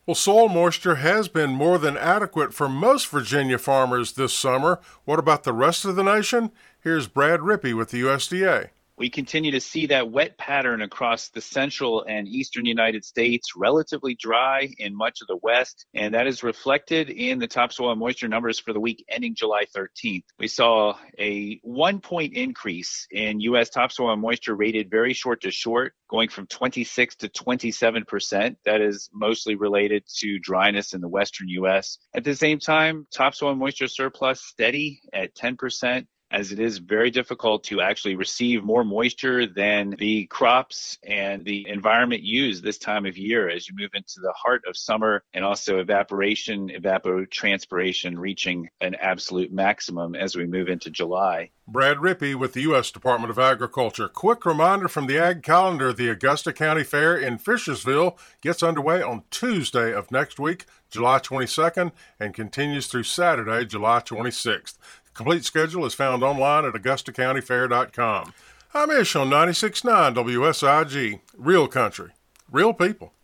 Well, soil moisture has been more than adequate for most Virginia farmers this summer. What about the rest of the nation? Here's Brad Rippey with the USDA. We continue to see that wet pattern across the central and eastern United States, relatively dry in much of the west, and that is reflected in the topsoil moisture numbers for the week ending July 13th. We saw a 1-point increase in U.S. topsoil moisture rated very short to short, going from 26 to 27%. That is mostly related to dryness in the western U.S. At the same time, topsoil moisture surplus steady at 10%. As it is very difficult to actually receive more moisture than the crops and the environment use this time of year as you move into the heart of summer, and also evapotranspiration reaching an absolute maximum as we move into July. Brad Rippey with the U.S. Department of Agriculture. Quick reminder from the Ag Calendar, the Augusta County Fair in Fishersville gets underway on Tuesday of next week, July 22nd, and continues through Saturday, July 26th. Complete schedule is found online at AugustaCountyFair.com. I'm Ish on 96.9 WSIG. Real country, real people.